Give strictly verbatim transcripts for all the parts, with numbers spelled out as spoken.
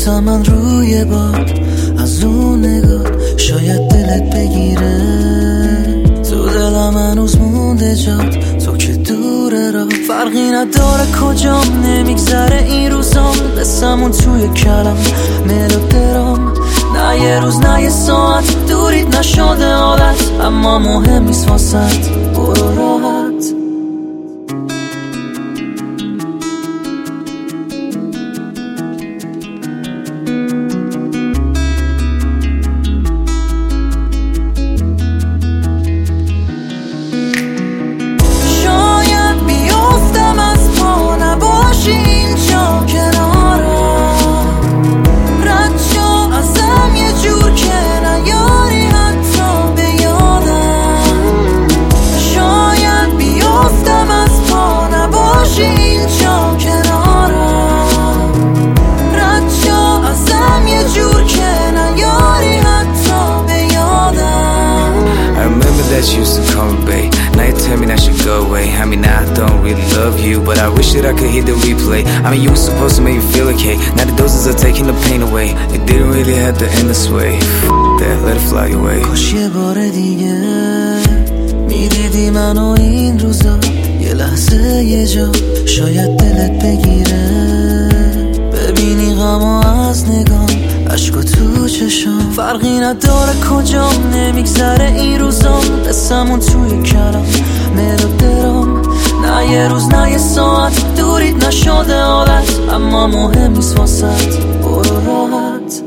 میبوسم من روی باد از اون نگاه، شاید دلت بگیره. تو دلم هنوز مونده جات، تو که دوره را فرقی نداره کجام. نمیگذره این روزام، قسمون توی کلم ملودرام. نه یه روز نه یه ساعت دورید نشده حالت، اما مهم نیست واسط، برو راحت. That you used to call me babe. Now you tell me that I should go away. I mean I don't really love you, but I wish that I could hear the replay. I mean you were supposed to make me feel okay. Now the doses are taking the pain away. It didn't really have to end this way. That let it fly away. کاش یه بار دیگه میدیدی منو این روزا، یه لحظه یه جا شاید دلت بگیره. ببینی غمو از نگام، عشقا تو چشام، فرقی نداره کجام. نمیگذره این روزام، قسمون توی کلم ملودرام. نه یه روز نه یه ساعت دورید نشده حالت، اما مهم نیست واسط، برو راحت.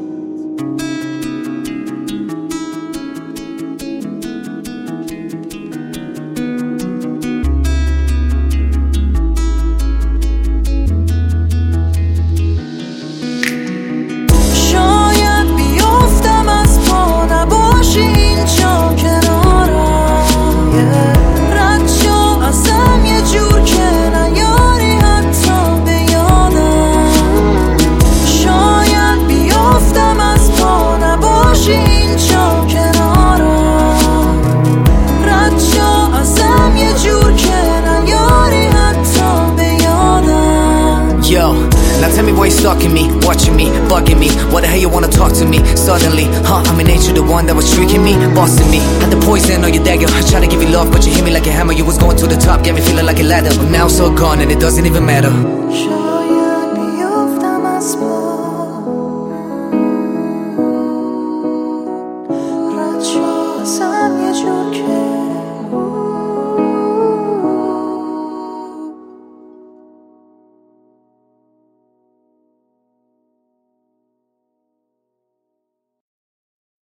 Yo, now tell me why you stalking me, watching me, bugging me. Why the hell you wanna talk to me suddenly? Huh, I'm in nature, the one that was tricking me, bossing me. Had the poison on your dagger, I tried to give you love, but you hit me like a hammer. You was going to the top, get me feeling like a ladder, but now it's all gone and it doesn't even matter. شاید بیفتم از پا، رد شو ازم یه جور که